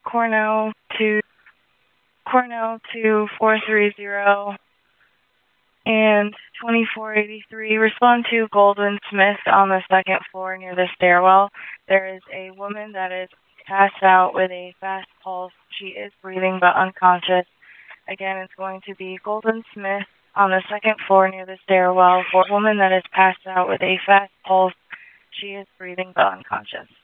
Cornell to 430 and 2483. Respond to Goldwyn Smith on the second floor near the stairwell. There is a woman that is passed out with a fast pulse. She is breathing but unconscious. Again, it's going to be Goldwyn Smith on the second floor near the stairwell for a woman that is passed out with a fast pulse. She is breathing but unconscious.